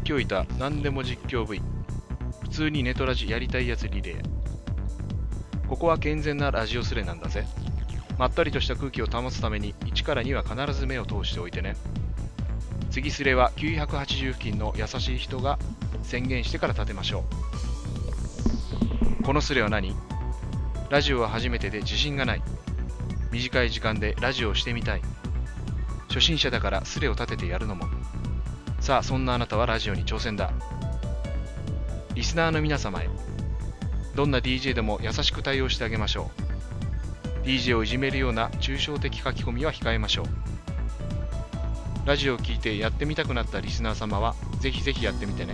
況いた何でも実況 V、 普通にネトラジやりたいやつリレー。ここは健全なラジオスレなんだぜ。まったりとした空気を保つために1から2は必ず目を通しておいてね。次スレは980付近の優しい人が宣言してから立てましょう。このスレは何？ラジオは初めてで自信がない。短い時間でラジオをしてみたい。初心者だからスレを立ててやるのも。さあ、そんなあなたはラジオに挑戦だ。リスナーの皆様へ、どんな DJ でも優しく対応してあげましょう。DJ をいじめるような抽象的書き込みは控えましょう。ラジオを聞いてやってみたくなったリスナー様はぜひぜひやってみてね。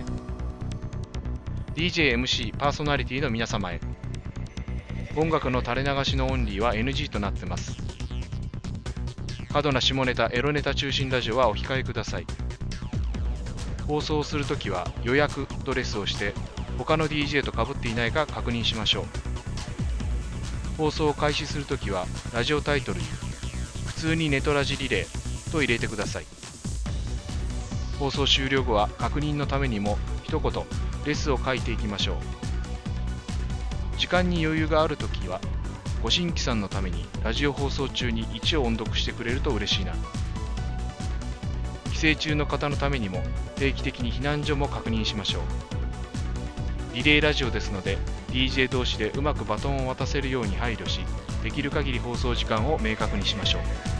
DJ、MC、パーソナリティの皆様へ、音楽の垂れ流しのオンリーは NG となってます。過度な下ネタ、エロネタ中心ラジオはお控えください。放送するときは予約とレスをして他の DJ と被っていないか確認しましょう。放送を開始するときはラジオタイトルに普通にネトラジリレーと入れてください。放送終了後は確認のためにも一言レスを書いていきましょう。時間に余裕があるときはご新規さんのためにラジオ放送中に1を音読してくれると嬉しいな。帰省中の方のためにも定期的に避難所も確認しましょう。リレーラジオですので DJ 同士でうまくバトンを渡せるように配慮し、できる限り放送時間を明確にしましょう。